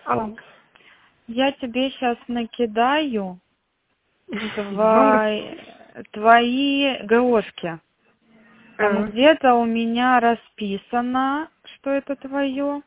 Алло. Я тебе сейчас накидаю Много? твои ГОшки. Там где-то у меня расписано, что это твое.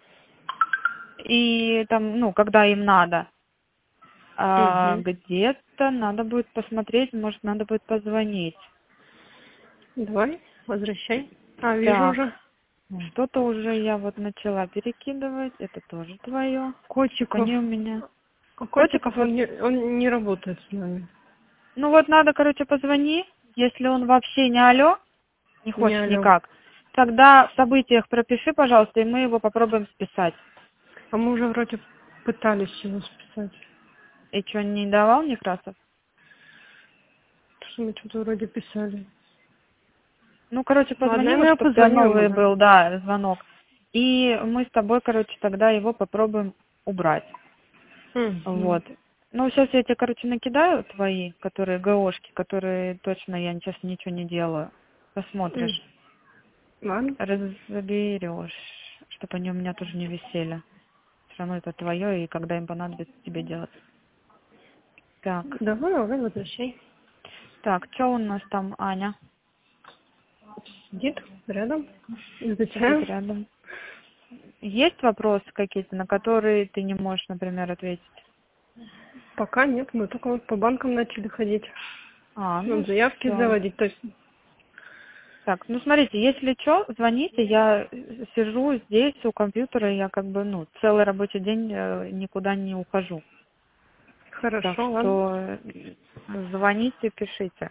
И там, ну, когда им надо. А где-то надо будет посмотреть, может, надо будет позвонить. Давай, возвращай. Вижу Так, уже. что-то уже я вот начала перекидывать. Это тоже твое. Котиков. Они у меня. Котиков, вот. он не работает с нами. Ну вот надо, короче, позвони. Если он вообще не алло, не хочет алло. никак, тогда в событиях пропиши, пожалуйста, и мы его попробуем списать. А мы уже вроде пытались его списать. И что, не давал Некрасов? Что мы что-то вроде писали. Ну, короче, позвони, Ладно, вот, я чтобы у тебя позвоню новый ему, да. был, да, звонок. И мы с тобой, короче, тогда его попробуем убрать. Вот. Ну, сейчас я тебе, короче, накидаю твои, которые ГОшки, которые точно я сейчас ничего не делаю. Посмотришь. Ладно. Разберешь, чтобы они у меня тоже не висели. Все равно это твое, и когда им понадобится тебе делать. Так. Давай, возвращай. Так, что у нас там, Аня? Сидит рядом. Сидит Изучаем. рядом. Есть вопросы какие-то, на которые ты не можешь, например, ответить? Пока нет, мы только вот по банкам начали ходить. Ну Заявки всё. заводить, то есть. Так, ну смотрите, если что, звоните, я сижу здесь у компьютера, я как бы, ну, целый рабочий день никуда не ухожу. Хорошо, Так ладно. что звоните, пишите,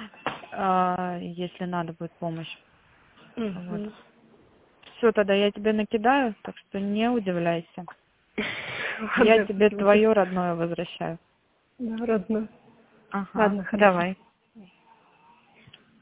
если надо будет помощь. Вот. Все, тогда я тебе накидаю, так что не удивляйся. Я тебе твое родное возвращаю. Да, родное. Ага, Ладно, хорошо. давай.